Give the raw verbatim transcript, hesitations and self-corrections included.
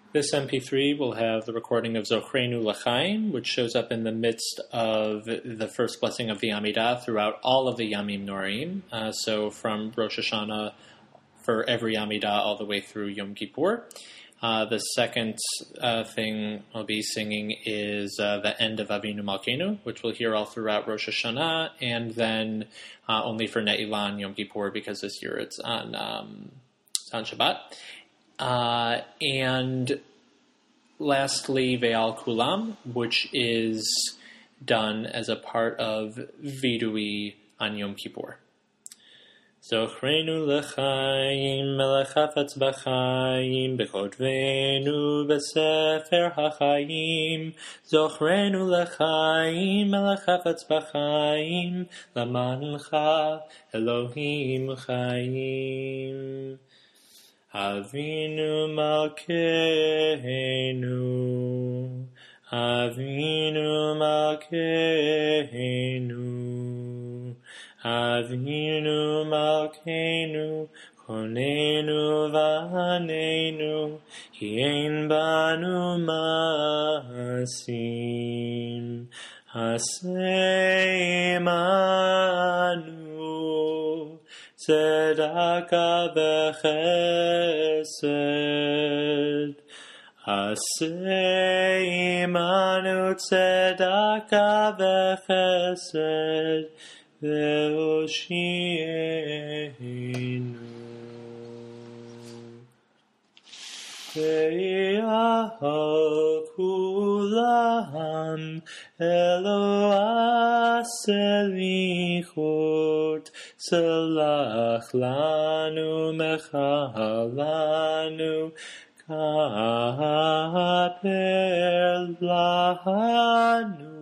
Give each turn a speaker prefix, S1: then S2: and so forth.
S1: This M P three will have the recording of Zochreinu L'chaim, which shows up in the midst of the first blessing of the Amidah throughout all of the Yamim Norim. Uh, so from Rosh Hashanah for every Amidah all the way through Yom Kippur. Uh, the second uh, thing I'll be singing is uh, the end of Avinu Malkeinu, which we'll hear all throughout Rosh Hashanah, and then uh, only for Ne'ilah and Yom Kippur, because this year it's on, um, it's on Shabbat. Uh, and lastly, Ve'al Kulam, which is done as a part of Vidui on Yom Kippur. Zochreinu l'chaim, melech hafetz b'chaim, b'chodvenu b'sefer ha'chaim. Zochreinu l'chaim, melech hafetz b'chaim, lamancha Elohim chaim. Avinu Malkeinu, Avinu Malkeinu, Avinu Malkeinu, Konenu v'hanenu, Ki ein banu masim, Hasei manu, Tzedakah v'chesed, Hasei imanu tzedakah v'chesed, ve'oshienu. Ve'yahal kulam Eloah selichut, Salach lanu mechalanu, Kaper lanu.